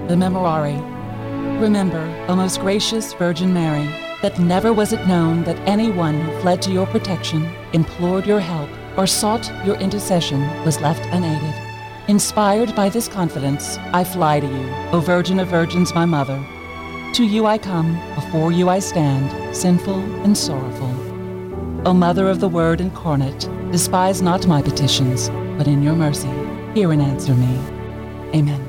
the Memorare. Remember, O most gracious Virgin Mary, that never was it known that anyone who fled to your protection, implored your help, or sought your intercession was left unaided. Inspired by this confidence, I fly to you, O Virgin of Virgins, my Mother. To you I come, before you I stand, sinful and sorrowful. O Mother of the Word incarnate, despise not my petitions, but in your mercy, hear and answer me. Amen.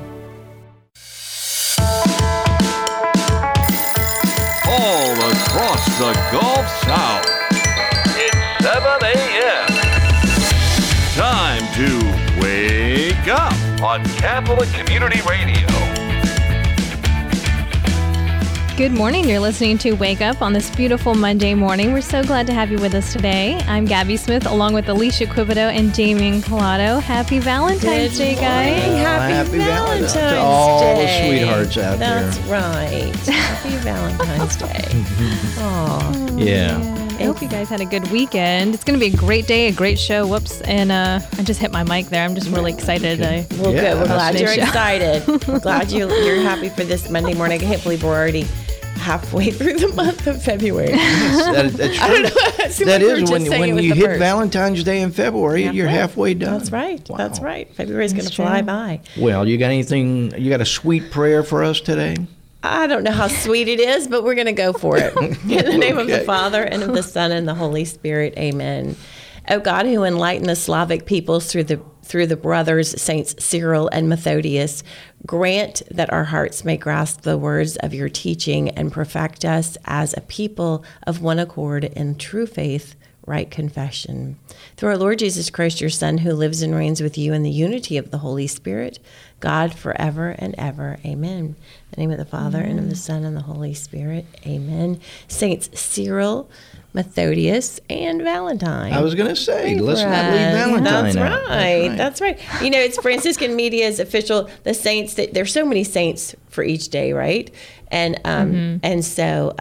All across the Gulf South, it's 7 a.m. Time to wake up on Catholic Community Radio. Good morning. You're listening to Wake Up on this beautiful Monday morning. We're so glad to have you with us today. I'm Gabby Smith, along with Alicia Quibido and Damien Collado. Happy Valentine's Day, guys. Happy Valentine's Day. To all the sweethearts out That's right. Happy Valentine's Day. there. Yeah. I hope you guys had a good weekend. It's going to be a great day, a great show. Whoops. And I just hit my mic there. I'm just really excited. Well, good. We're glad you're excited. We're glad you're happy for this Monday morning. I can't believe we're already halfway through the month of February. That's true. I don't know. That is when you hit Valentine's Day in February, you're halfway done. That's right. Wow. That's right. February's going to fly by. Well, you got a sweet prayer for us today? I don't know how sweet it is, but we're going to go for it. In the name of the Father, and of the Son, and the Holy Spirit. Amen. O God, who enlightened the Slavic peoples through the brothers, Saints Cyril and Methodius, grant that our hearts may grasp the words of your teaching and perfect us as a people of one accord in true faith, right confession. Through our Lord Jesus Christ, your Son, who lives and reigns with you in the unity of the Holy Spirit, God, forever and ever. Amen. In the name of the Father, and of the Son, and the Holy Spirit. Amen. Saints Cyril, Methodius, and Valentine. I was going to say, let's not leave Valentine out. That's right. You know, it's Franciscan Media's official, the saints, that there's so many saints for each day, right? And and so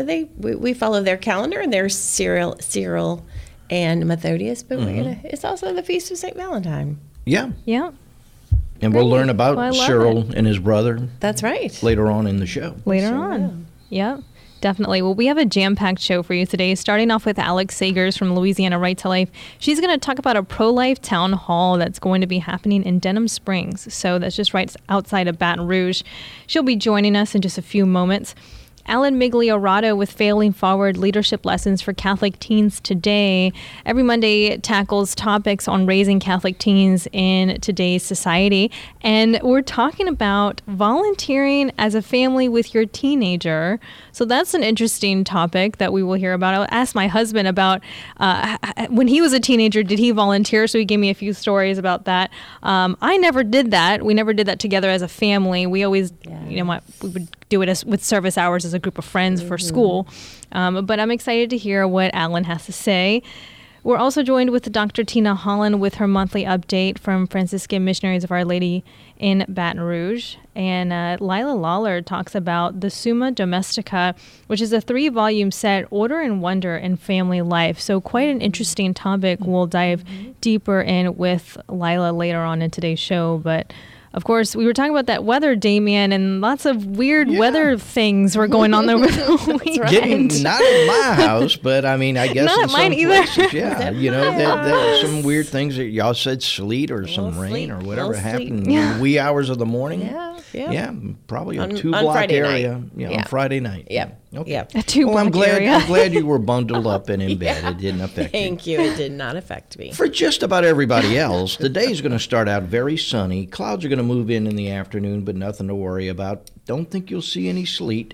we follow their calendar, and there's Cyril and Methodius, but it's also the Feast of St. Valentine. Yeah. Yeah. And we'll learn about Cyril and his brother. That's right. Later on in the show. Later on. Yeah. Definitely. Well, we have a jam-packed show for you today, starting off with Alex Sagers from Louisiana Right to Life. She's going to talk about a pro-life town hall that's going to be happening in Denham Springs. So that's just right outside of Baton Rouge. She'll be joining us in just a few moments. Alan Migliorato with Failing Forward Leadership Lessons for Catholic Teens Today. Every Monday tackles topics on raising Catholic teens in today's society. And we're talking about volunteering as a family with your teenager. So that's an interesting topic that we will hear about. I'll ask my husband about when he was a teenager, did he volunteer? So he gave me a few stories about that. I never did that. We never did that together as a family. We always, we would do it with service hours as a group of friends for school. But I'm excited to hear what Alan has to say. We're also joined with Dr. Tina Holland with her monthly update from Franciscan Missionaries of Our Lady in Baton Rouge. And Lila Lawler talks about the Summa Domestica, which is a 3-volume set, Order and Wonder in Family Life. So quite an interesting topic. We'll dive deeper in with Lila later on in today's show. But of course, we were talking about that weather, Damien, and lots of weird weather things were going on over the weekend. Not in my house, but I mean, I guess not in mine some either. places, yeah. You know, there were some weird things that y'all said, sleet or some rain or whatever happened in the wee hours of the morning. Yeah, probably a 2-block area. On Friday night. Yeah. Okay. Yeah. A 2-block area. I'm glad you were bundled up and in bed. It didn't affect you. Thank you. It did not affect me. For just about everybody else, the day is going to start out very sunny. Clouds are going to move in the afternoon, but nothing to worry about. Don't think you'll see any sleet.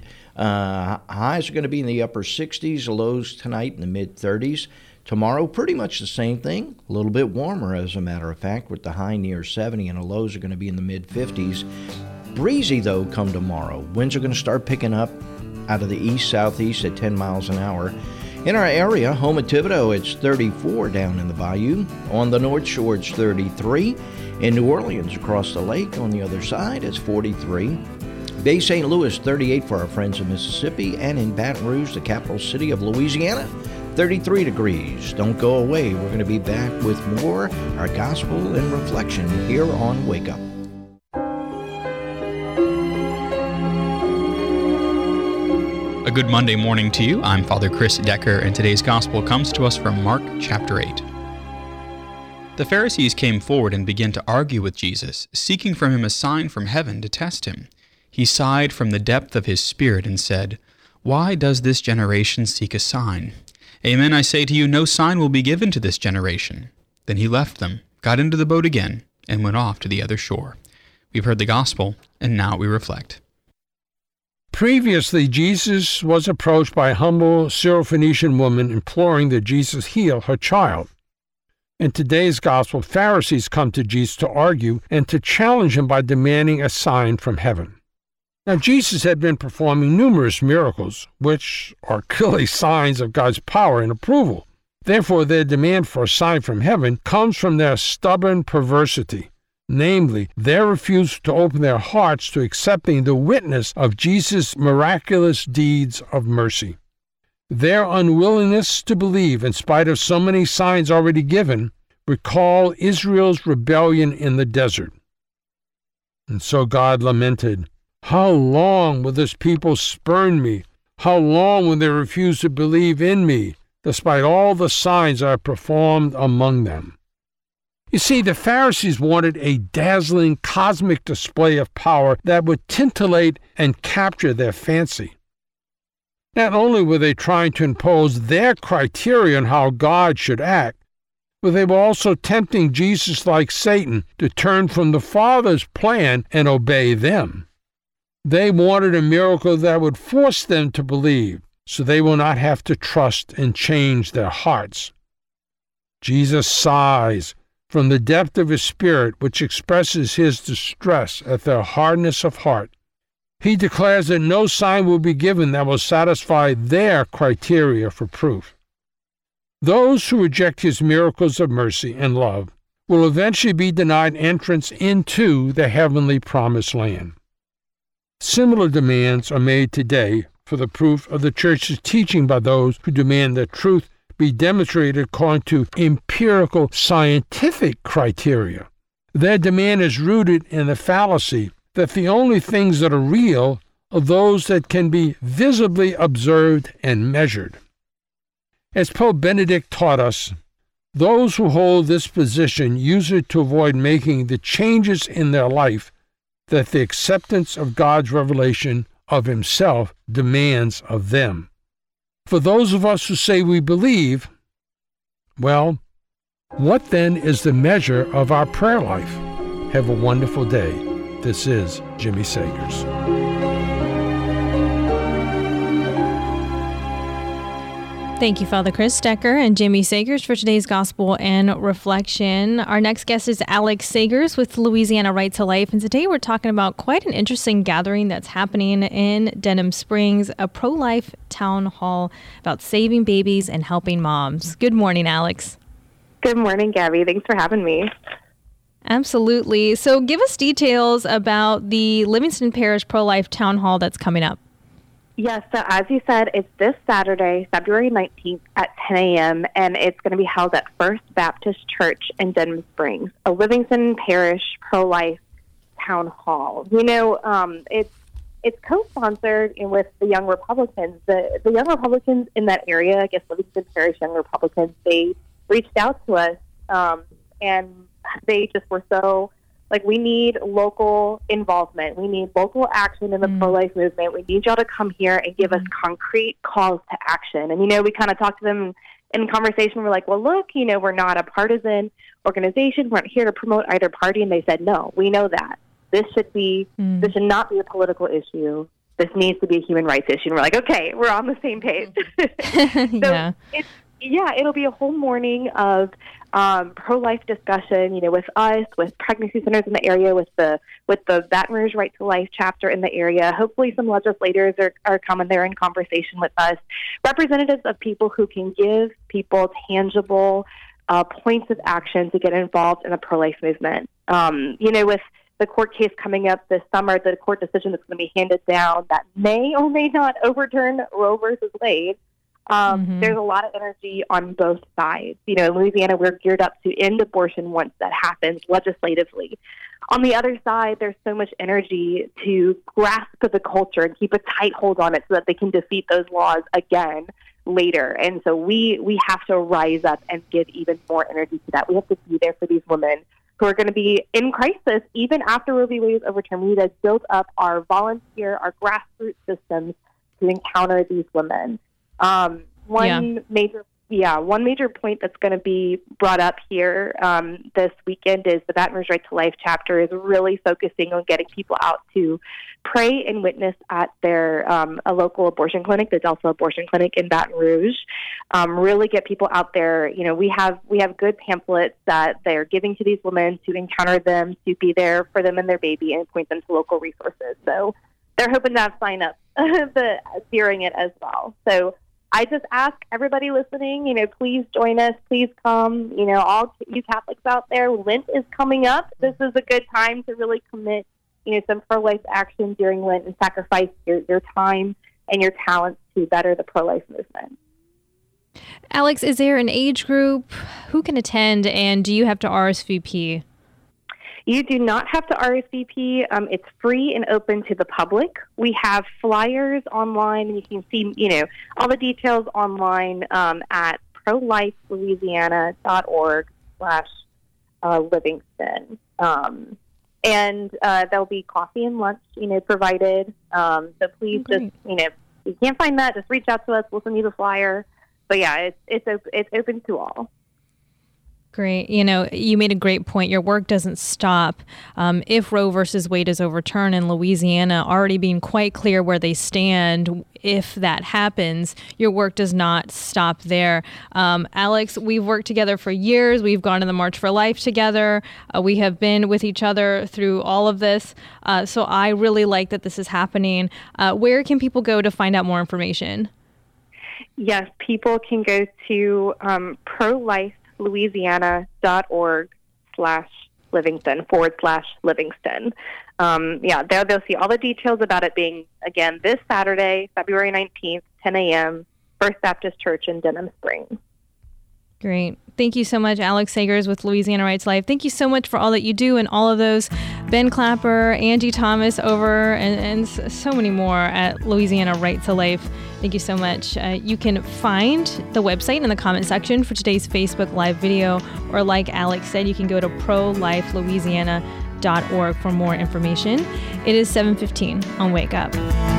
Highs are going to be in the upper 60s, lows tonight in the mid-30s. Tomorrow, pretty much the same thing. A little bit warmer, as a matter of fact, with the high near 70, and the lows are going to be in the mid-50s. Breezy, though, come tomorrow. Winds are going to start picking up out of the east-southeast at 10 miles an hour. In our area, home at Thibodaux, it's 34 down in the bayou. On the North Shore, it's 33. In New Orleans, across the lake, on the other side, it's 43. Bay St. Louis, 38 for our friends in Mississippi. And in Baton Rouge, the capital city of Louisiana, 33 degrees. Don't go away. We're going to be back with more, our gospel and reflection here on Wake Up. good Monday morning to you. I'm Father Chris Decker, and today's gospel comes to us from Mark chapter 8. The Pharisees came forward and began to argue with Jesus, seeking from him a sign from heaven to test him. He sighed from the depth of his spirit and said, "Why does this generation seek a sign? Amen, I say to you, no sign will be given to this generation." Then he left them, got into the boat again, and went off to the other shore. We've heard the gospel, and now we reflect. Previously, Jesus was approached by a humble Syrophoenician woman imploring that Jesus heal her child. In today's gospel, Pharisees come to Jesus to argue and to challenge him by demanding a sign from heaven. Now, Jesus had been performing numerous miracles, which are clearly signs of God's power and approval. Therefore, their demand for a sign from heaven comes from their stubborn perversity, namely, their refusal to open their hearts to accepting the witness of Jesus' miraculous deeds of mercy. Their unwillingness to believe, in spite of so many signs already given, recall Israel's rebellion in the desert. And so God lamented, "How long will this people spurn me? How long will they refuse to believe in me, despite all the signs I have performed among them?" You see, the Pharisees wanted a dazzling cosmic display of power that would titillate and capture their fancy. Not only were they trying to impose their criteria on how God should act, but they were also tempting Jesus, like Satan, to turn from the Father's plan and obey them. They wanted a miracle that would force them to believe, so they will not have to trust and change their hearts. Jesus sighs from the depth of his spirit, which expresses his distress at their hardness of heart. He declares that no sign will be given that will satisfy their criteria for proof. Those who reject his miracles of mercy and love will eventually be denied entrance into the heavenly promised land. Similar demands are made today for the proof of the Church's teaching by those who demand that truth be demonstrated according to empirical scientific criteria. Their demand is rooted in the fallacy that the only things that are real are those that can be visibly observed and measured. As Pope Benedict taught us, those who hold this position use it to avoid making the changes in their life that the acceptance of God's revelation of himself demands of them. For those of us who say we believe, well, what then is the measure of our prayer life? Have a wonderful day. This is Jimmy Sagers. Thank you, Father Chris Decker and Jimmy Sagers, for today's gospel and reflection. Our next guest is Alex Sagers with Louisiana Right to Life, and today we're talking about quite an interesting gathering that's happening in Denham Springs, a pro-life town hall about saving babies and helping moms. Good morning, Alex. Good morning, Gabby. Thanks for having me. Absolutely. So give us details about the Livingston Parish Pro-Life Town Hall that's coming up. Yes, so as you said, it's this Saturday, February 19th at 10 a.m., and it's going to be held at First Baptist Church in Denham Springs, a Livingston Parish Pro-Life Town Hall. You know, it's co-sponsored with the Young Republicans. The Young Republicans in that area, I guess Livingston Parish Young Republicans, they reached out to us, and they just were so... we need local involvement. We need local action in the pro-life movement. We need y'all to come here and give us concrete calls to action. And, we kind of talked to them in conversation. We're like, well, look, we're not a partisan organization. We're not here to promote either party. And they said, no, we know that. This should not be a political issue. This needs to be a human rights issue. And we're like, okay, we're on the same page. It'll be a whole morning of pro-life discussion, with us, with pregnancy centers in the area, with the Baton Rouge Right to Life chapter in the area. Hopefully some legislators are coming there in conversation with us. Representatives of people who can give people tangible points of action to get involved in the pro-life movement. With the court case coming up this summer, the court decision that's going to be handed down that may or may not overturn Roe versus Wade, There's a lot of energy on both sides. You know, in Louisiana, we're geared up to end abortion once that happens legislatively. On the other side, there's so much energy to grasp the culture and keep a tight hold on it so that they can defeat those laws again later. And so we have to rise up and give even more energy to that. We have to be there for these women who are going to be in crisis even after Roe v. Wade is overturned. We need to build up our volunteer, our grassroots systems to encounter these women. One major point that's going to be brought up here this weekend is the Baton Rouge Right to Life chapter is really focusing on getting people out to pray and witness at their a local abortion clinic, the Delta Abortion Clinic in Baton Rouge. Really get people out there. You know, we have good pamphlets that they're giving to these women to encounter them, to be there for them and their baby, and point them to local resources. So they're hoping to have sign-ups during it as well. So I just ask everybody listening, you know, please join us. Please come. You know, all you Catholics out there, Lent is coming up. This is a good time to really commit, you know, some pro-life action during Lent and sacrifice your time and your talents to better the pro-life movement. Alex, is there an age group? Who can attend, and do you have to RSVP? You do not have to RSVP. It's free and open to the public. We have flyers online. You can see, you know, all the details online at prolifelouisiana.org/Livingston. And there'll be coffee and lunch, you know, provided. So please just, you know, if you can't find that, just reach out to us. We'll send you the flyer. But yeah, it's open to all. Great. You know, you made a great point. Your work doesn't stop. If Roe versus Wade is overturned in Louisiana, already being quite clear where they stand, if that happens, your work does not stop there. Alex, we've worked together for years. We've gone to the March for Life together. We have been with each other through all of this. So I really like that this is happening. Where can people go to find out more information? Yes, people can go to prolifelouisiana.org/Livingston /Livingston. They'll see all the details about it being, again, this Saturday, February 19th, 10 a.m., First Baptist Church in Denham Springs. Great. Thank you so much, Alex Sagers with Louisiana Right to Life. Thank you so much for all that you do and all of those. Ben Clapper, Angie Thomas over, and so many more at Louisiana Right to Life. Thank you so much. You can find the website in the comment section for today's Facebook Live video, or like Alex said, you can go to prolifelouisiana.org for more information. It is 7:15 on Wake Up.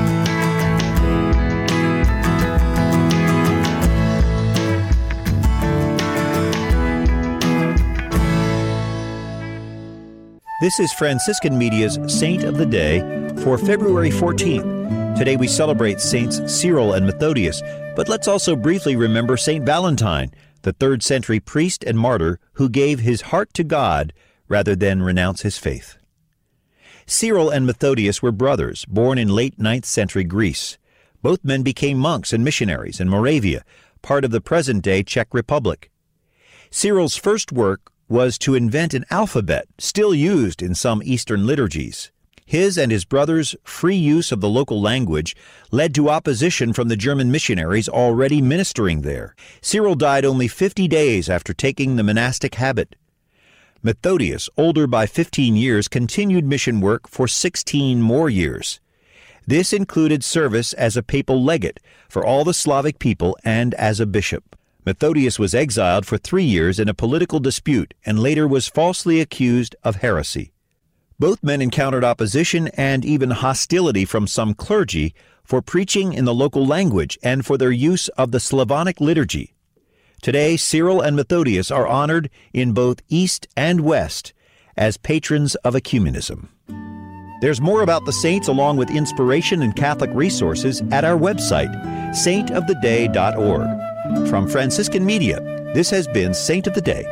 This is Franciscan Media's Saint of the Day for February 14th. Today we celebrate Saints Cyril and Methodius, but let's also briefly remember Saint Valentine, the 3rd century priest and martyr who gave his heart to God rather than renounce his faith. Cyril and Methodius were brothers, born in late 9th century Greece. Both men became monks and missionaries in Moravia, part of the present-day Czech Republic. Cyril's first work was to invent an alphabet still used in some Eastern liturgies. His and his brothers' free use of the local language led to opposition from the German missionaries already ministering there. Cyril died only 50 days after taking the monastic habit. Methodius, older by 15 years, continued mission work for 16 more years. This included service as a papal legate for all the Slavic people and as a bishop. Methodius was exiled for 3 years in a political dispute and later was falsely accused of heresy. Both men encountered opposition and even hostility from some clergy for preaching in the local language and for their use of the Slavonic liturgy. Today, Cyril and Methodius are honored in both East and West as patrons of ecumenism. There's more about the saints along with inspiration and Catholic resources at our website, saintoftheday.org. From Franciscan Media, this has been Saint of the Day.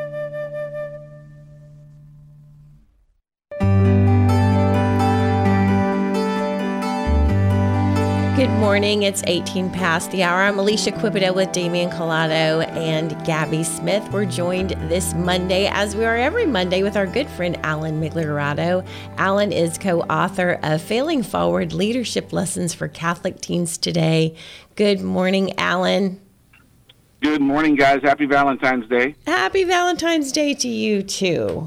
Good morning. It's 18 past the hour. I'm Alicia Quipido with Damian Collado and Gabby Smith. We're joined this Monday, as we are every Monday, with our good friend Alan Migliorato. Alan is co-author of Failing Forward: Leadership Lessons for Catholic Teens Today. Good morning, Alan. Good morning, guys. Happy Valentine's Day. Happy Valentine's Day to you, too.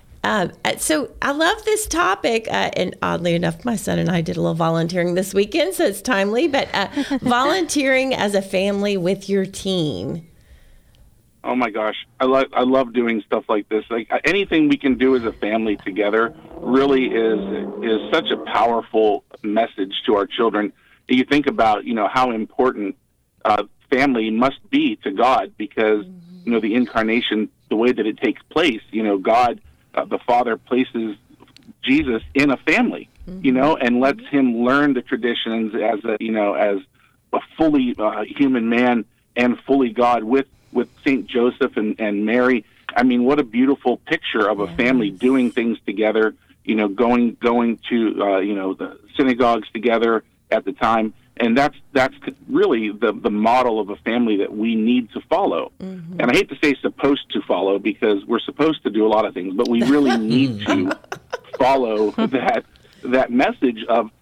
So I love this topic, and oddly enough, my son and I did a little volunteering this weekend, so it's timely, but volunteering as a family with your teen. Oh, my gosh. I love doing stuff like this. Like anything we can do as a family together really is such a powerful message to our children. You think about, how important family must be to God because, the incarnation, the way that it takes place, God, the Father places Jesus in a family, and lets him learn the traditions as a fully human man and fully God with St. Joseph and Mary. I mean, what a beautiful picture of a family doing things together, going to, the synagogues together at the time. And that's really the model of a family that we need to follow. And I hate to say supposed to follow because we're supposed to do a lot of things, but we really need to follow that message of,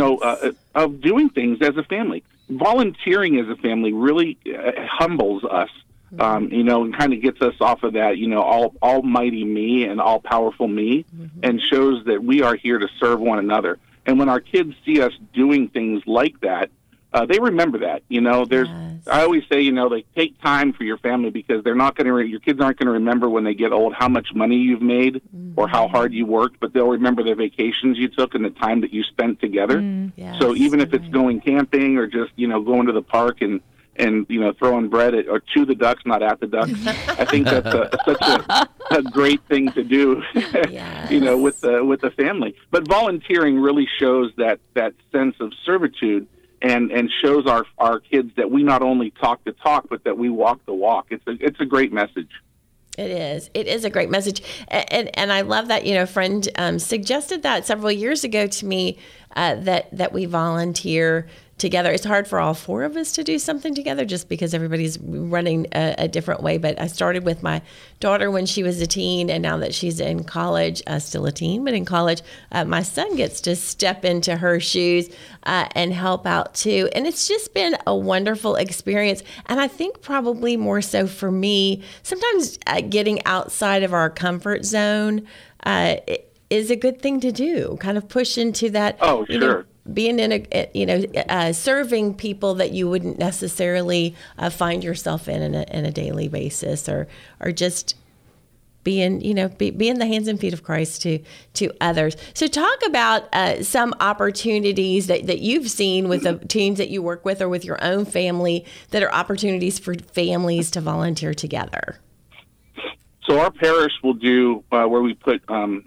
of doing things as a family. Volunteering as a family really humbles us, and kind of gets us off of that, almighty me and all-powerful me, and shows that we are here to serve one another. And when our kids see us doing things like that, they remember that. I always say, like take time for your family because they're not going to. Your kids aren't going to remember when they get old how much money you've made or how hard you worked, but they'll remember the vacations you took and the time that you spent together. So even if it's going camping or just going to the park and throwing bread or to the ducks, not at the ducks. I think that's such a great thing to do, with the family. But volunteering really shows that sense of servitude and shows our kids that we not only talk the talk, but that we walk the walk. It's a great message. It is. It is a great message. And I love that, a friend suggested that several years ago to me, that we volunteer together. It's hard for all four of us to do something together just because everybody's running a different way. But I started with my daughter when she was a teen, and now that she's in college, still a teen, but in college, my son gets to step into her shoes and help out too. And it's just been a wonderful experience. And I think probably more so for me, sometimes getting outside of our comfort zone is a good thing to do, kind of push into that. Oh, sure. Being in serving people that you wouldn't necessarily find yourself in a daily basis, or just being the hands and feet of Christ to others. So talk about some opportunities that you've seen with the teams that you work with or with your own family that are opportunities for families to volunteer together. So our parish will do where we put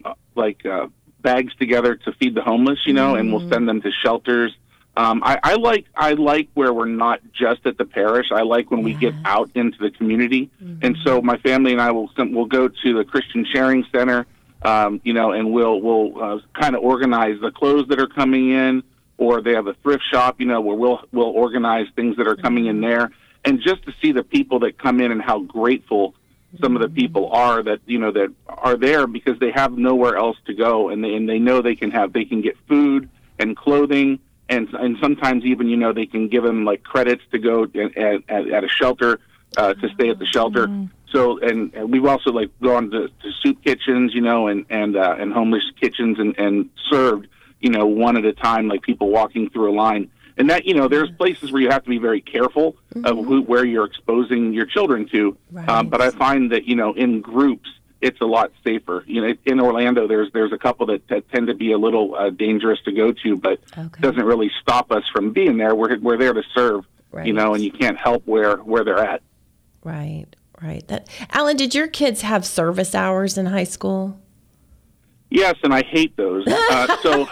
bags together to feed the homeless, and we'll send them to shelters. I like where we're not just at the parish. I like when we get out into the community. And so my family and I will go to the Christian Sharing Center, and we'll kind of organize the clothes that are coming in, or they have a thrift shop, where we'll organize things that are coming in there. And just to see the people that come in and how grateful some of the people are that are there because they have nowhere else to go, and they know they can get food and clothing, and sometimes even they can give them like credits to go at a shelter to stay at the shelter. So and we've also gone to soup kitchens, and homeless kitchens and served one at a time, like people walking through a line. And that, there's places where you have to be very careful of where you're exposing your children to. Right. But I find that, in groups, it's a lot safer. In Orlando, there's a couple that tend to be a little dangerous to go to, but doesn't really stop us from being there. We're there to serve, and you can't help where they're at. Right. Alan, did your kids have service hours in high school? Yes, and I hate those. So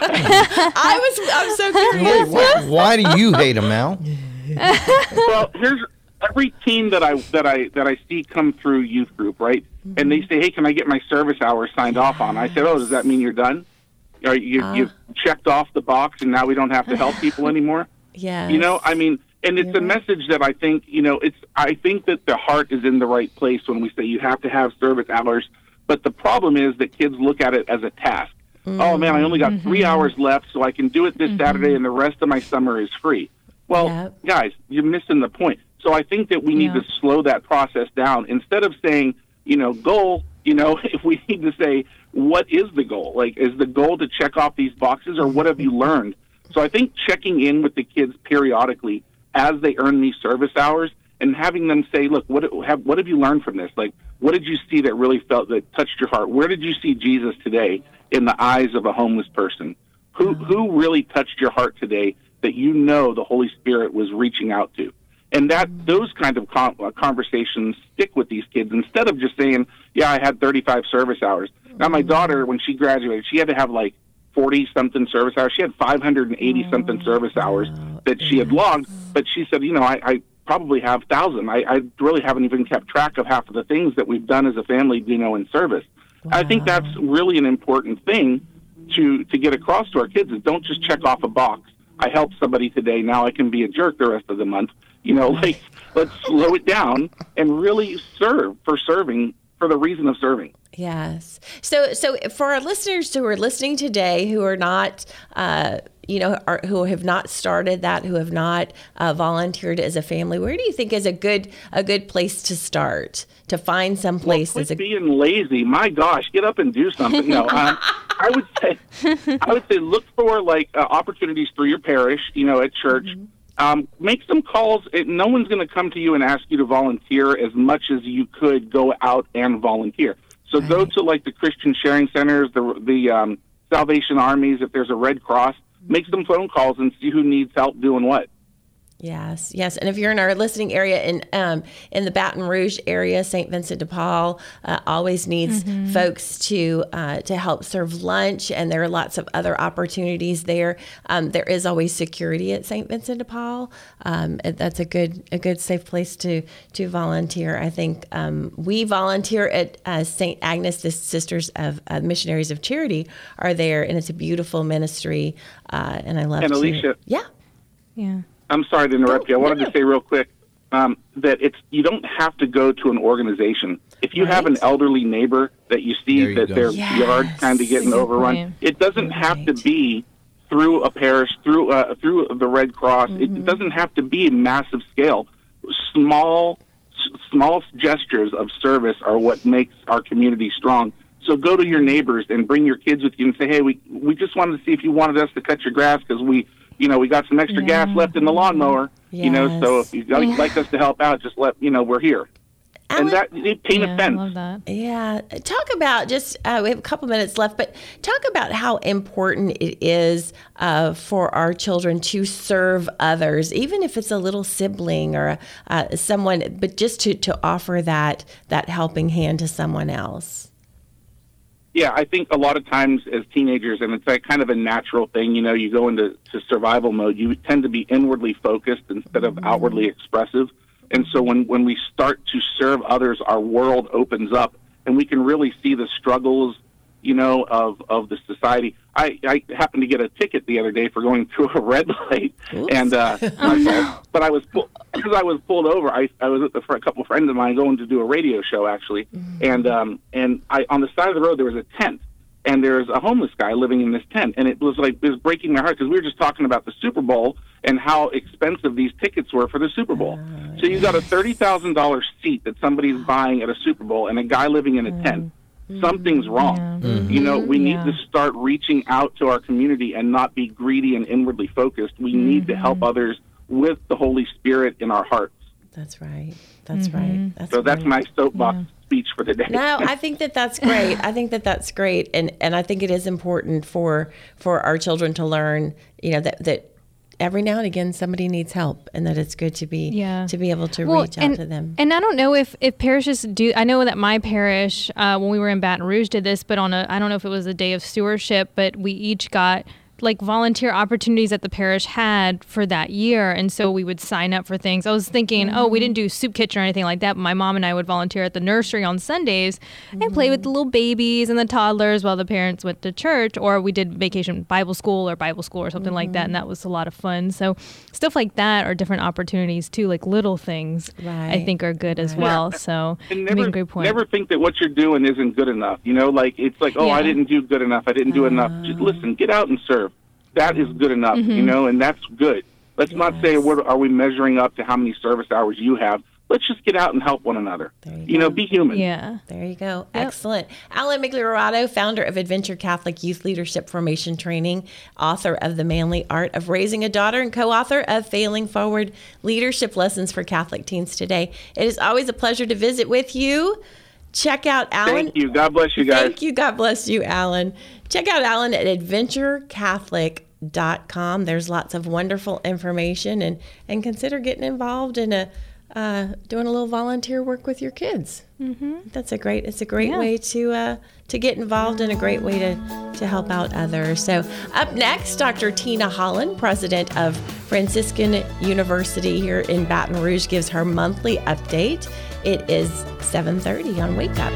I'm so curious. Wait, why do you hate them, Al? Well, here's every teen that I see come through youth group, right? And they say, "Hey, can I get my service hours signed off on?" I said, "Oh, does that mean you're done? You've checked off the box, and now we don't have to help people anymore?" Yeah. And it's a message that I think I think that the heart is in the right place when we say you have to have service hours. But the problem is that kids look at it as a task. Oh, man, I only got 3 hours left, so I can do it this Saturday, and the rest of my summer is free. Well, guys, you're missing the point. So I think that we need to slow that process down. Instead of saying, goal, if we need to say, what is the goal? Like, is the goal to check off these boxes, or what have you learned? So I think checking in with the kids periodically as they earn these service hours and having them say, look, what have you learned from this? Like, what did you see that really that touched your heart? Where did you see Jesus today in the eyes of a homeless person? Who really touched your heart today that the Holy Spirit was reaching out to? And those kind of conversations stick with these kids instead of just saying, yeah, I had 35 service hours. Now, my daughter, when she graduated, she had to have like 40-something service hours. She had 580-something service hours that she had logged. But she said, I probably have 1,000. I really haven't even kept track of half of the things that we've done as a family, in service. Wow. I think that's really an important thing to get across to our kids is don't just check off a box. I helped somebody today. Now I can be a jerk the rest of the month. Let's slow it down and really serve for the reason of serving. Yes. So for our listeners who are listening today, who are not, who have not started that, who have not volunteered as a family, where do you think is a good place to start? To find some place quit being lazy. My gosh, get up and do something. No, I would say look for opportunities through your parish, at church. Mm-hmm. Make some calls. No one's going to come to you and ask you to volunteer as much as you could go out and volunteer. So go to the Christian sharing centers, the Salvation Armies. If there's a Red Cross, make some phone calls and see who needs help doing what. Yes. And if you're in our listening area in the Baton Rouge area, St. Vincent de Paul always needs folks to help serve lunch, and there are lots of other opportunities there. There is always security at St. Vincent de Paul. That's a good safe place to volunteer. I think we volunteer at St. Agnes. The Sisters of Missionaries of Charity are there, and it's a beautiful ministry. And I love. And Alicia, yeah. I'm sorry to interrupt you. I wanted to say real quick that you don't have to go to an organization. If you have an elderly neighbor that you see their yard kind of getting overrun, it doesn't have to be through a parish, through the Red Cross. Mm-hmm. It doesn't have to be a massive scale. Small gestures of service are what makes our community strong. So go to your neighbors and bring your kids with you and say, hey, we just wanted to see if you wanted us to cut your grass because we got some extra gas left in the lawnmower, so if you'd like us to help out, just we're here. And that, paint a fence. I love that. Yeah. Talk about we have a couple minutes left, but talk about how important it is for our children to serve others, even if it's a little sibling or someone, but just to offer that helping hand to someone else. Yeah, I think a lot of times as teenagers, and it's kind of a natural thing, you go into survival mode, you tend to be inwardly focused instead of outwardly expressive. And so when we start to serve others, our world opens up, and we can really see the struggles, of the society. I happened to get a ticket the other day for going through a red light, and but I was because I was pulled over. I was with a couple of friends of mine going to do a radio show actually, and I on the side of the road there was a tent, and there's a homeless guy living in this tent, and it was breaking my heart because we were just talking about the Super Bowl and how expensive these tickets were for the Super Bowl. So you got a $30,000 seat that somebody's buying at a Super Bowl, and a guy living in a tent. Something's wrong. Yeah. We need to start reaching out to our community and not be greedy and inwardly focused. We need to help others with the Holy Spirit in our hearts. That's right. That's right. That's my soapbox speech for today. No, I think that's great. That's great. And I think it is important for our children to learn, that every now and again somebody needs help, and that it's good to be able to reach out to them. And I don't know if parishes do. I know that my parish, when we were in Baton Rouge, did this, but I don't know if it was a day of stewardship, but we each got volunteer opportunities that the parish had for that year, and so we would sign up for things. I was thinking, we didn't do soup kitchen or anything like that, but my mom and I would volunteer at the nursery on Sundays and play with the little babies and the toddlers while the parents went to church, or we did vacation Bible school or something like that, and that was a lot of fun. So stuff like that are different opportunities too, little things I think are good as well. So and you make a great point. Never think that what you're doing isn't good enough. I didn't do good enough. I didn't do enough. Just listen, get out and serve. That is good enough, and that's good. Let's not say, are we measuring up to how many service hours you have? Let's just get out and help one another. Be human. Yeah. There you go. Yep. Excellent. Alan Migliorato, founder of Adventure Catholic Youth Leadership Formation Training, author of The Manly Art of Raising a Daughter, and co-author of Failing Forward, Leadership Lessons for Catholic Teens Today. It is always a pleasure to visit with you. Check out Alan. Thank you. God bless you guys. Thank you. God bless you, Alan. Check out Alan at adventurecatholic.com. There's lots of wonderful information, and consider getting involved in doing a little volunteer work with your kids. Mm-hmm. It's a great way to get involved, and a great way to help out others. So up next, Dr. Tina Holland, president of Franciscan University here in Baton Rouge, gives her monthly update. It is 7:30 on Wake Up.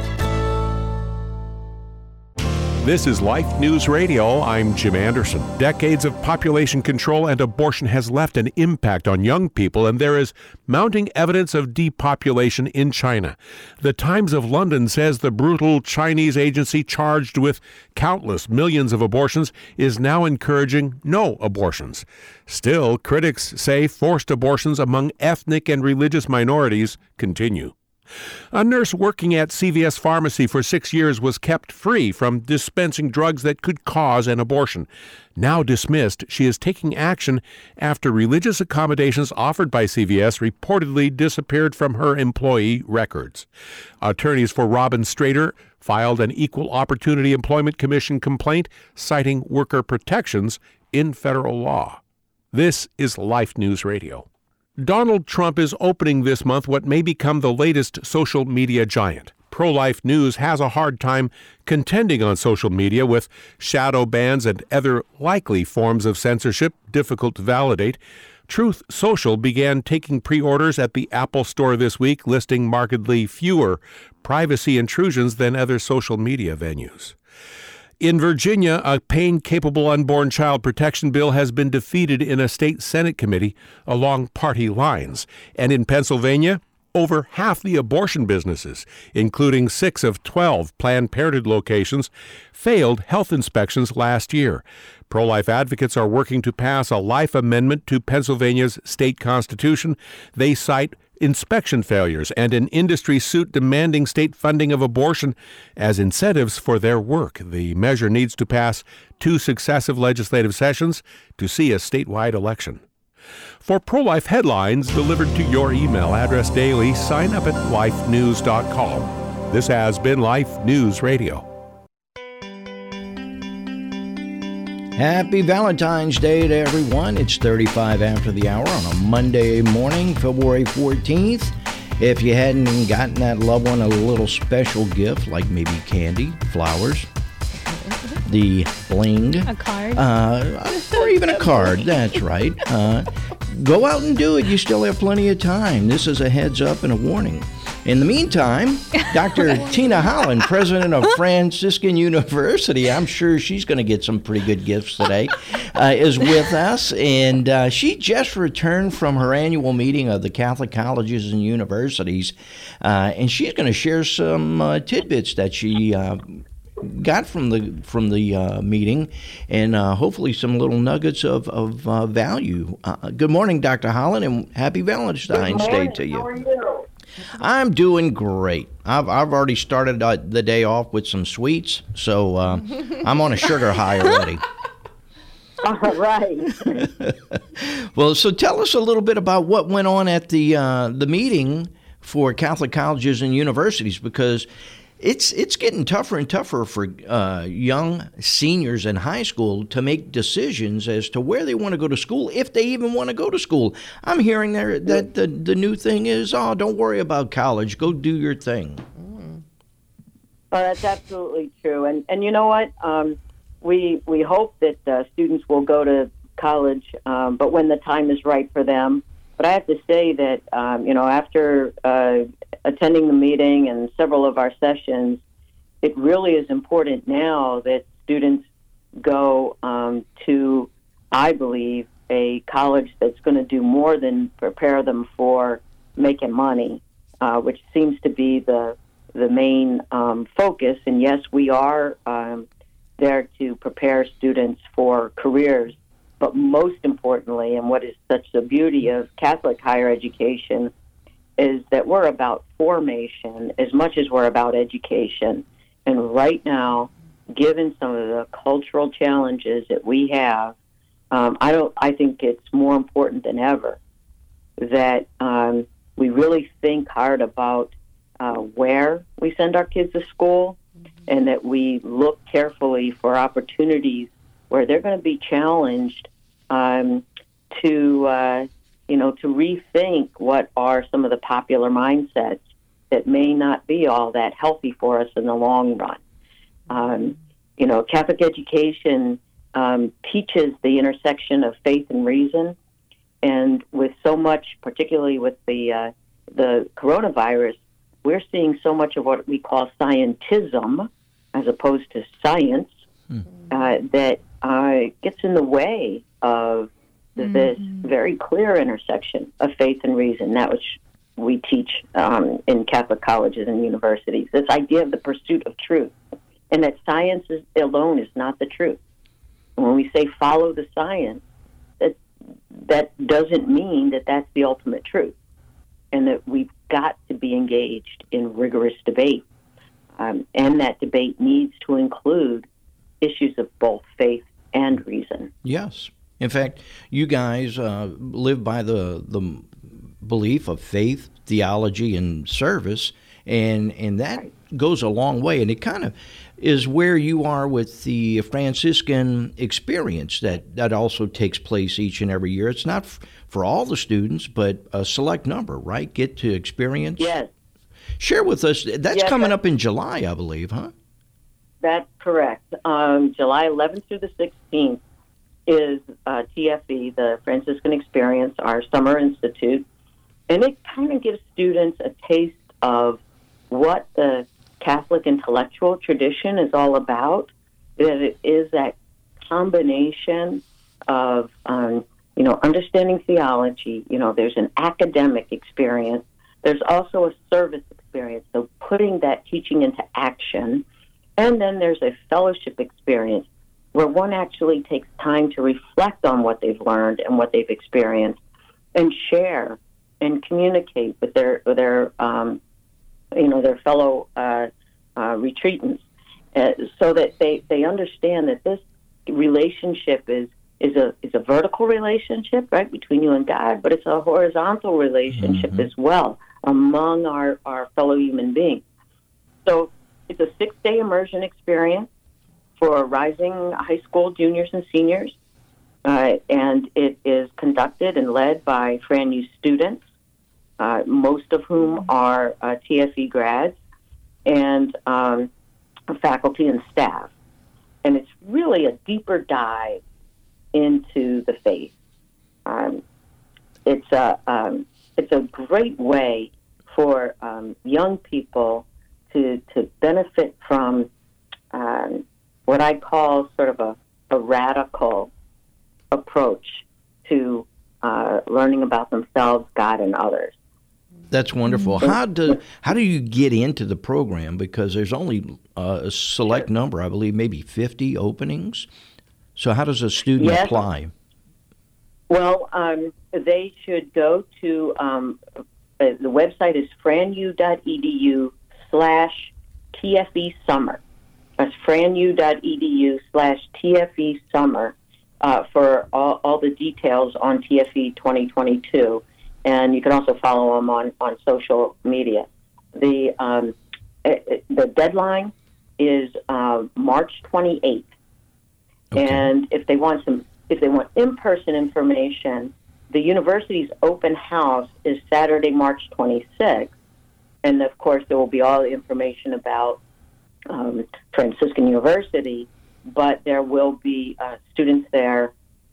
This is Life News Radio. I'm Jim Anderson. Decades of population control and abortion has left an impact on young people, and there is mounting evidence of depopulation in China. The Times of London says the brutal Chinese agency charged with countless millions of abortions is now encouraging no abortions. Still, critics say forced abortions among ethnic and religious minorities continue. A nurse working at CVS Pharmacy for 6 years was kept free from dispensing drugs that could cause an abortion. Now dismissed, she is taking action after religious accommodations offered by CVS reportedly disappeared from her employee records. Attorneys for Robin Strader filed an Equal Opportunity Employment Commission complaint citing worker protections in federal law. This is Life News Radio. Donald Trump is opening this month what may become the latest social media giant. Pro-life news has a hard time contending on social media with shadow bans and other likely forms of censorship difficult to validate. Truth Social began taking pre-orders at the Apple Store this week, listing markedly fewer privacy intrusions than other social media venues. In Virginia, a pain-capable unborn child protection bill has been defeated in a state Senate committee along party lines. And in Pennsylvania, over half the abortion businesses, including 6 of 12 Planned Parenthood locations, failed health inspections last year. Pro-life advocates are working to pass a life amendment to Pennsylvania's state constitution. They cite inspection failures and an industry suit demanding state funding of abortion as incentives for their work. The measure needs to pass 2 successive legislative sessions to see a statewide election. For pro-life headlines delivered to your email address daily, sign up at lifenews.com. This has been Life News Radio. Happy Valentine's Day to everyone. It's 35 after the hour on a Monday morning, February 14th. If you hadn't gotten that loved one a little special gift, like maybe candy, flowers, the bling, a card, or even a card, that's right. Go out and do it. You still have plenty of time. This is a heads up and a warning. In the meantime, Dr. Tina Holland, president of Franciscan University, I'm sure she's going to get some pretty good gifts today, is with us. And she just returned from her annual meeting of the Catholic colleges and universities. And she's going to share some tidbits that she got from the meeting, and hopefully some little nuggets of value. Good morning, Dr. Holland, and happy Valentine's Day to you. How are you? I'm doing great. I've already started the day off with some sweets, so I'm on a sugar high already. All right. Well, so tell us a little bit about what went on at the meeting for Catholic colleges and universities, because it's getting tougher and tougher for young seniors in high school to make decisions as to where they want to go to school, if they even want to go to school. I'm hearing there that the new thing is, don't worry about college, go do your thing. Oh, that's absolutely true. And you know what? We hope that students will go to college, but when the time is right for them. But I have to say that, after attending the meeting and several of our sessions, it really is important now that students go to, I believe, a college that's going to do more than prepare them for making money, which seems to be the main focus. And yes, we are there to prepare students for careers. But most importantly, and what is such the beauty of Catholic higher education, is that we're about formation as much as we're about education. And right now, given some of the cultural challenges that we have, I think it's more important than ever that we really think hard about where we send our kids to school, and that we look carefully for opportunities where they're going to be challenged to rethink what are some of the popular mindsets that may not be all that healthy for us in the long run. Catholic education teaches the intersection of faith and reason, and with so much, particularly with the coronavirus, we're seeing so much of what we call scientism as opposed to science that gets in the way of this very clear intersection of faith and reason, that which we teach in Catholic colleges and universities, this idea of the pursuit of truth, and that science alone is not the truth. When we say follow the science, that doesn't mean that that's the ultimate truth, and that we've got to be engaged in rigorous debate, and that debate needs to include issues of both faith and reason. Yes. In fact, you guys live by the belief of faith, theology, and service, and that goes a long way. And it kind of is where you are with the Franciscan experience that also takes place each and every year. It's not for all the students, but a select number, right? Get to experience. Yes. Share with us. That's coming up in July, I believe, huh? That's correct. July 11th through the 16th is TFE, the Franciscan Experience, our summer institute. And it kind of gives students a taste of what the Catholic intellectual tradition is all about. That it is that combination of, understanding theology. There's an academic experience. There's also a service experience, so putting that teaching into action. And then there's a fellowship experience where one actually takes time to reflect on what they've learned and what they've experienced, and share and communicate with their fellow retreatants, so that they understand that this relationship is a vertical relationship, right, between you and God, but it's a horizontal relationship as well among our fellow human beings. So it's a 6-day immersion experience for rising high school juniors and seniors, and it is conducted and led by FranU students, most of whom are TFE grads, and faculty and staff. And it's really a deeper dive into the faith. It's a great way for young people to benefit from what I call sort of a radical approach to learning about themselves, God, and others. That's wonderful. How do you get into the program? Because there's only a select number, I believe, maybe 50 openings. So how does a student apply? Well, they should go to the website is franu.edu/TFE summer. That's franu.edu/TFE summer for all the details on TFE 2022. And you can also follow them on social media. The deadline is March 28th. Okay. And if they want in-person information, the university's open house is Saturday, March 26th. And of course, there will be all the information about Franciscan University, but there will be students there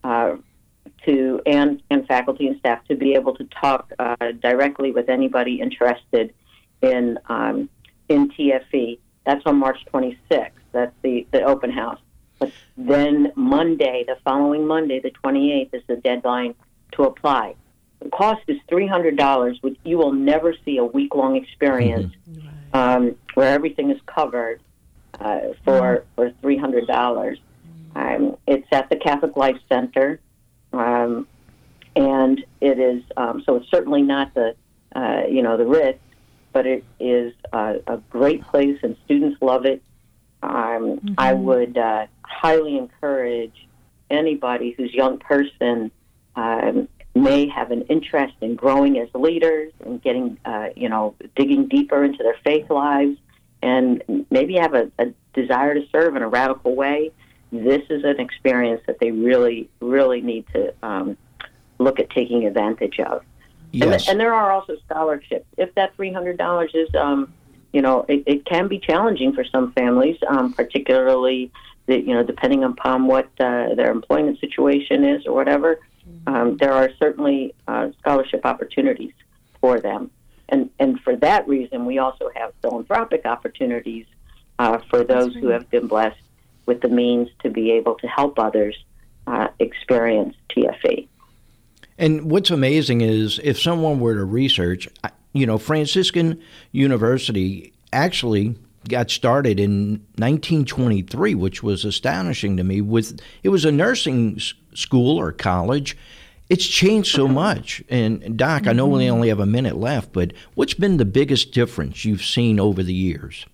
and faculty and staff to be able to talk directly with anybody interested in TFE. That's on March 26th. That's the open house. But then the following Monday, the 28th, is the deadline to apply. The cost is $300, which you will never see a week-long experience where everything is covered for $300. It's at the Catholic Life Center and it is so it's certainly not the the Ritz, but it is a great place, and students love it. I would highly encourage anybody who's a young person may have an interest in growing as leaders and getting, digging deeper into their faith lives, and maybe have a desire to serve in a radical way. This is an experience that they really, really need to look at taking advantage of. Yes. And there are also scholarships. If that $300 is, it can be challenging for some families, particularly, depending upon what their employment situation is or whatever. There are certainly scholarship opportunities for them. And for that reason, we also have philanthropic opportunities for those who have been blessed with the means to be able to help others experience TFE. And what's amazing is if someone were to research, Franciscan University actually got started in 1923, which was astonishing to me. It was a nursing school or college. It's changed so much. And Doc, I know we only have a minute left, but what's been the biggest difference you've seen over the years?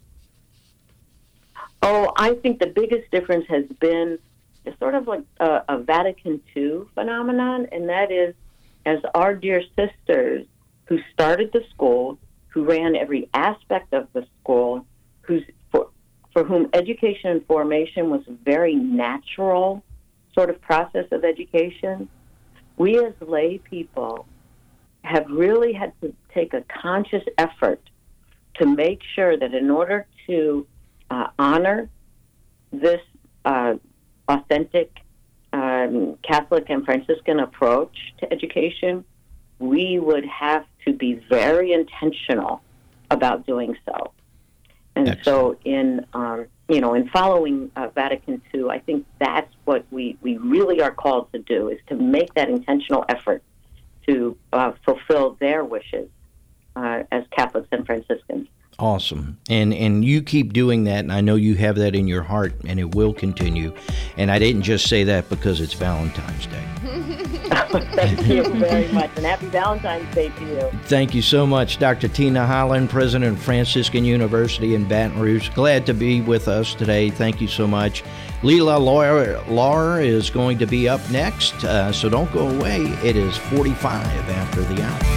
Oh, I think the biggest difference has been sort of like a Vatican II phenomenon, and that is as our dear sisters who started the school, who ran every aspect of the school, for whom education and formation was a very natural sort of process of education, we as lay people have really had to take a conscious effort to make sure that in order to honor this authentic Catholic and Franciscan approach to education, we would have to be very intentional about doing so. And Excellent. So in following Vatican II, I think that's what we really are called to do, is to make that intentional effort to fulfill their wishes as Catholics and Franciscans. Awesome. And you keep doing that, and I know you have that in your heart, and it will continue. And I didn't just say that because it's Valentine's Day. Thank you very much, and happy Valentine's Day to you. Thank you so much, Dr. Tina Holland, President of Franciscan University in Baton Rouge. Glad to be with us today. Thank you so much. Leila Laura is going to be up next, so don't go away. It is 45 after the hour.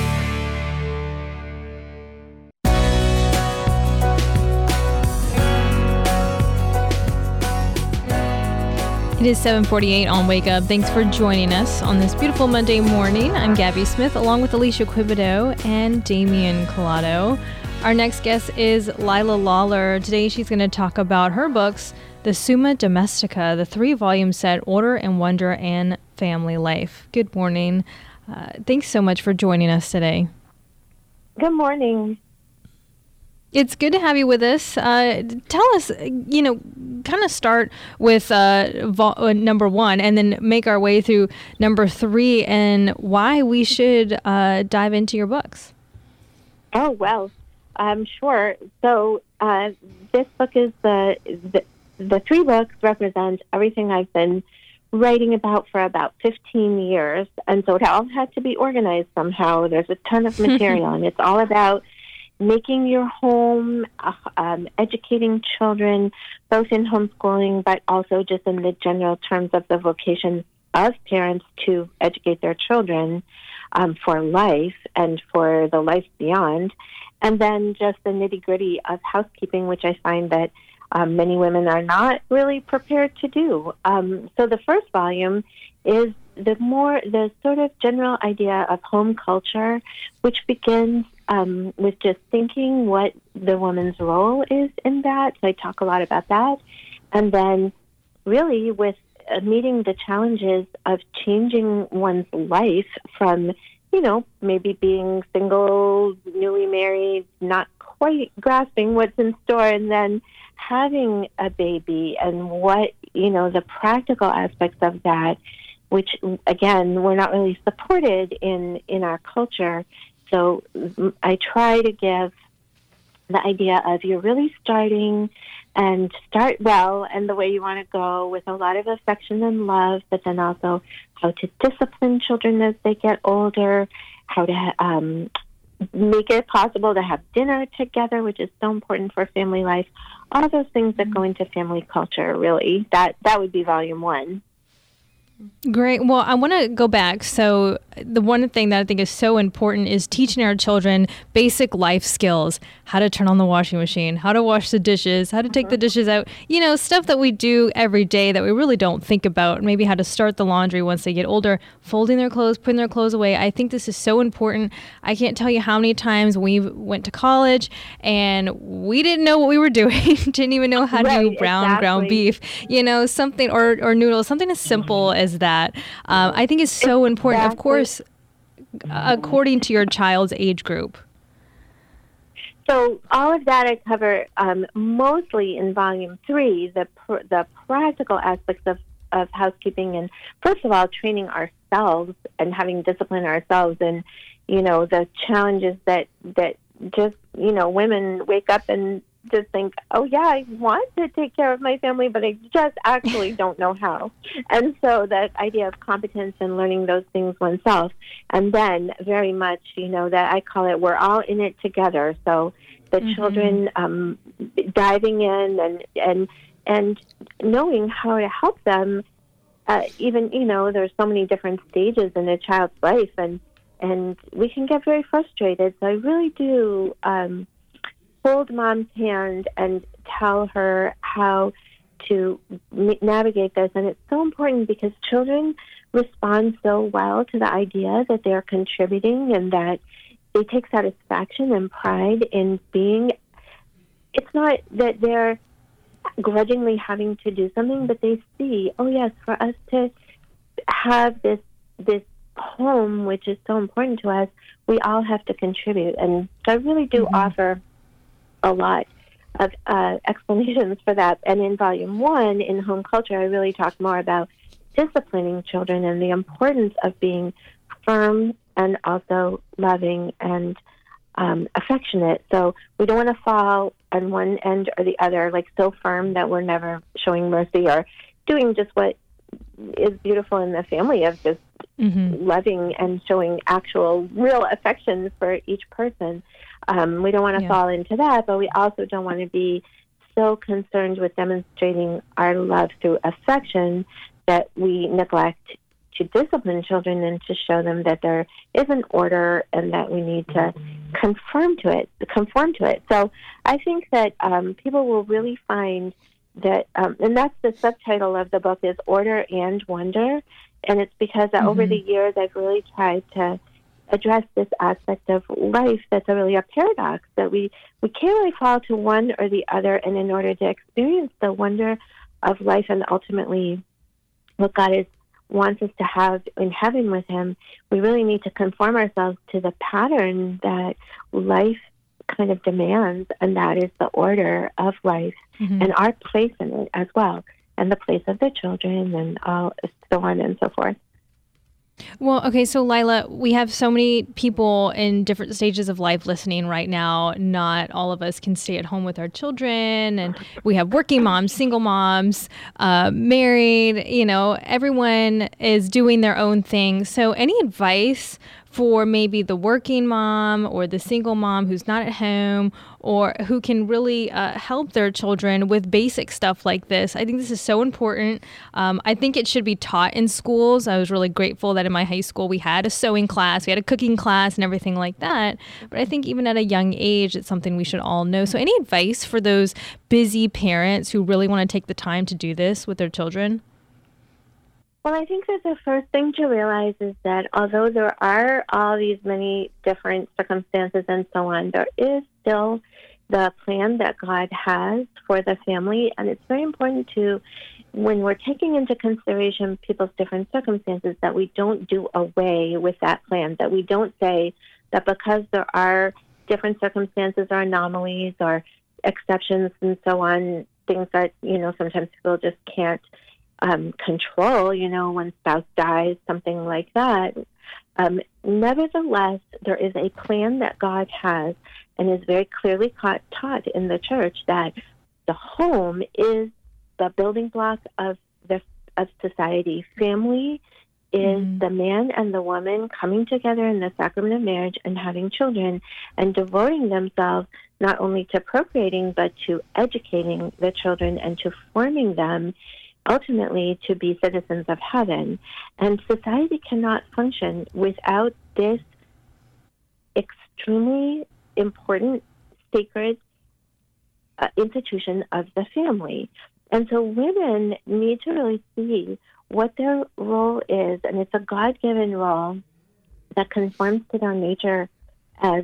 It is 7:48 on Wake Up. Thanks for joining us on this beautiful Monday morning. I'm Gabby Smith, along with Alicia Quibido and Damian Collado. Our next guest is Lila Lawler. Today she's going to talk about her books, the Summa Domestica, the 3-volume set, Order and Wonder and Family Life. Good morning. Thanks so much for joining us today. Good morning. It's good to have you with us. Tell us, kind of start with number 1 and then make our way through number 3 and why we should dive into your books. Oh, well, sure. So this book is the 3 books represent everything I've been writing about for about 15 years. And so it all had to be organized somehow. There's a ton of material, and it's all about making your home, educating children, both in homeschooling, but also just in the general terms of the vocation of parents to educate their children for life and for the life beyond. And then just the nitty-gritty of housekeeping, which I find that many women are not really prepared to do. So the first volume is the sort of general idea of home culture, which begins with just thinking what the woman's role is in that. So I talk a lot about that. And then really with meeting the challenges of changing one's life from, maybe being single, newly married, not quite grasping what's in store, and then having a baby and what, the practical aspects of that, which, again, we're not really supported in our culture. So I try to give the idea of you're really starting and start well and the way you want to go with a lot of affection and love, but then also how to discipline children as they get older, how to make it possible to have dinner together, which is so important for family life. All those things that go into family culture, really. That would be volume 1. Great. Well, I want to go back. So the one thing that I think is so important is teaching our children basic life skills, how to turn on the washing machine, how to wash the dishes, how to take the dishes out, stuff that we do every day that we really don't think about, maybe how to start the laundry once they get older, folding their clothes, putting their clothes away. I think this is so important. I can't tell you how many times we went to college and we didn't know what we were doing, didn't even know how to do ground beef, something or noodles, something as simple as that. I think is so important, of course, according to your child's age group. So all of that I cover mostly in volume 3, the practical aspects of housekeeping, and first of all, training ourselves and having discipline ourselves, and the challenges that just women wake up and just think, oh yeah, I want to take care of my family, but I just actually don't know how. And so that idea of competence and learning those things oneself, and then very much, that I call it, we're all in it together. So the children diving in and knowing how to help them, even, there's so many different stages in a child's life, and we can get very frustrated. So I really do hold mom's hand and tell her how to navigate this. And it's so important because children respond so well to the idea that they're contributing and that they take satisfaction and pride in being. It's not that they're grudgingly having to do something, but they see, oh yes, for us to have this home, which is so important to us, we all have to contribute. And so I really do offer a lot of explanations for that. And in volume 1, in home culture, I really talk more about disciplining children and the importance of being firm and also loving and affectionate. So we don't want to fall on one end or the other, like so firm that we're never showing mercy or doing just what is beautiful in the family of just loving and showing actual real affection for each person. We don't want to fall into that, but we also don't want to be so concerned with demonstrating our love through affection that we neglect to discipline children and to show them that there is an order and that we need to conform to it. So I think that people will really find that, and that's the subtitle of the book, is Order and Wonder. And it's because over the years I've really tried to address this aspect of life that's really a paradox, that we can't really fall to one or the other, and in order to experience the wonder of life and ultimately what God wants us to have in heaven with Him, we really need to conform ourselves to the pattern that life kind of demands, and that is the order of life and our place in it as well, and the place of the children and so on and so forth. Well, okay, so Lila, we have so many people in different stages of life listening right now. Not all of us can stay at home with our children, and we have working moms, single moms, married, everyone is doing their own thing. So any advice for maybe the working mom or the single mom who's not at home or who can really help their children with basic stuff like this? I think this is so important. I think it should be taught in schools. I was really grateful that in my high school we had a sewing class, we had a cooking class and everything like that. But I think even at a young age, it's something we should all know. So any advice for those busy parents who really want to take the time to do this with their children? Well, I think that the first thing to realize is that although there are all these many different circumstances and so on, there is still the plan that God has for the family. And it's very important to, when we're taking into consideration people's different circumstances, that we don't do away with that plan, that we don't say that because there are different circumstances or anomalies or exceptions and so on, things that, sometimes people just can't control, when spouse dies, something like that. Nevertheless, there is a plan that God has and is very clearly taught in the church that the home is the building block of society. Family is the man and the woman coming together in the sacrament of marriage and having children and devoting themselves not only to procreating but to educating the children and to forming them ultimately to be citizens of heaven. And society cannot function without this extremely important, sacred institution of the family. And so women need to really see what their role is, and it's a God-given role that conforms to their nature as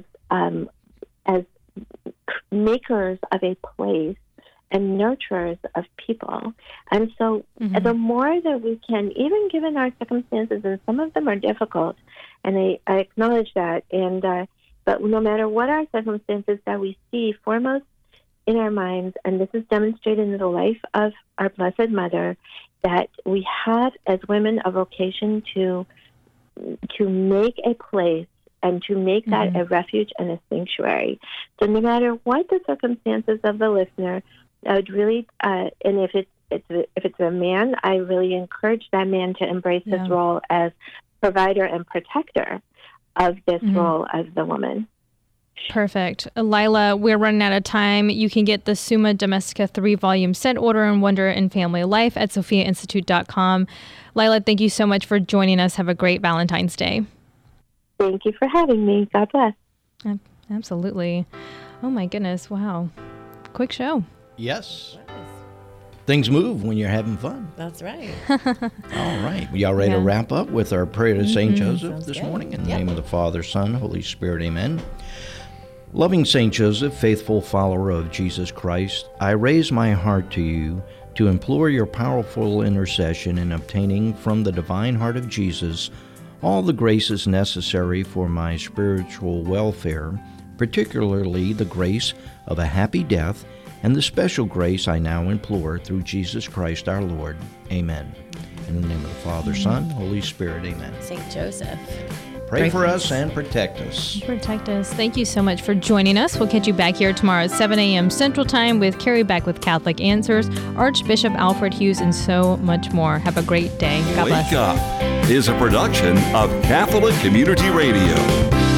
makers of a place and nurturers of people. And so the more that we can, even given our circumstances, and some of them are difficult, and I acknowledge that, and but no matter what our circumstances, that we see foremost in our minds, and this is demonstrated in the life of our Blessed Mother, that we have as women a vocation to make a place and to make that a refuge and a sanctuary. So no matter what the circumstances of the listener, I would really, and if it's a man, I really encourage that man to embrace his role as provider and protector of this role of the woman. Perfect. Lila, we're running out of time. You can get the Summa Domestica 3-volume set, Order and Wonder in Family Life at SophiaInstitute.com. Lila, thank you so much for joining us. Have a great Valentine's Day. Thank you for having me. God bless. Absolutely. Oh my goodness. Wow. Quick show. Yes. Things move when you're having fun. That's right. All right. Y'all ready to wrap up with our prayer to St. Joseph this morning? In the name of the Father, Son, Holy Spirit, amen. Loving St. Joseph, faithful follower of Jesus Christ, I raise my heart to you to implore your powerful intercession in obtaining from the divine heart of Jesus all the graces necessary for my spiritual welfare, particularly the grace of a happy death and the special grace I now implore through Jesus Christ our Lord. Amen. In the name of the Father, Son, Holy Spirit, amen. St. Joseph, pray for us and protect us. Protect us. Thank you so much for joining us. We'll catch you back here tomorrow at 7 a.m. Central Time with Carrie Back with Catholic Answers, Archbishop Alfred Hughes, and so much more. Have a great day. God bless. Wake Up is a production of Catholic Community Radio.